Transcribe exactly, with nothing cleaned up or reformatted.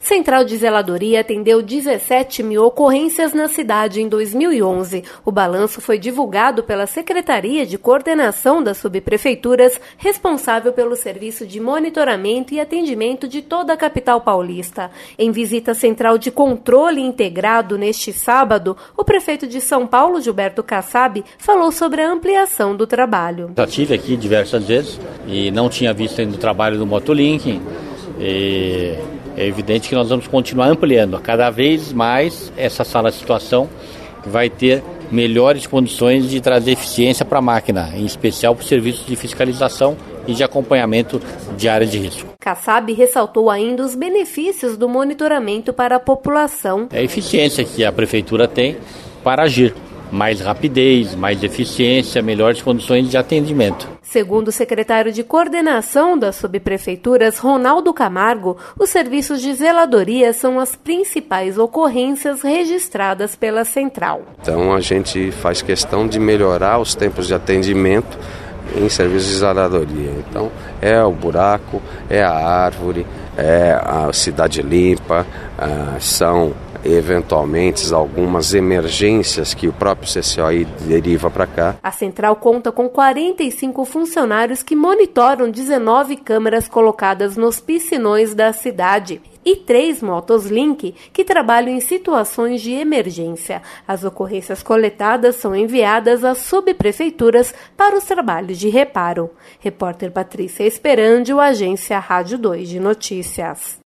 Central de Zeladoria atendeu dezessete mil ocorrências na cidade em dois mil e onze. O balanço foi divulgado pela Secretaria de Coordenação das Subprefeituras, responsável pelo serviço de monitoramento e atendimento de toda a capital paulista. Em visita central de controle integrado neste sábado, o prefeito de São Paulo, Gilberto Kassab, falou sobre a ampliação do trabalho. Já estive aqui diversas vezes e não tinha visto ainda o trabalho do Motolink. E é evidente que nós vamos continuar ampliando cada vez mais essa sala de situação, que vai ter melhores condições de trazer eficiência para a máquina, em especial para os serviços de fiscalização e de acompanhamento de áreas de risco. Kassab ressaltou ainda os benefícios do monitoramento para a população. É a eficiência que a prefeitura tem para agir. Mais rapidez, mais eficiência, melhores condições de atendimento. Segundo o secretário de Coordenação das Subprefeituras, Ronaldo Camargo, os serviços de zeladoria são as principais ocorrências registradas pela central. Então a gente faz questão de melhorar os tempos de atendimento em serviços de zeladoria. Então é o buraco, é a árvore, é a cidade limpa, são eventualmente algumas emergências que o próprio C C O I deriva para cá. A central conta com quarenta e cinco funcionários que monitoram dezenove câmeras colocadas nos piscinões da cidade e três Motoslink que trabalham em situações de emergência. As ocorrências coletadas são enviadas às subprefeituras para os trabalhos de reparo. Repórter Patrícia Esperandio, Agência Rádio dois de Notícias.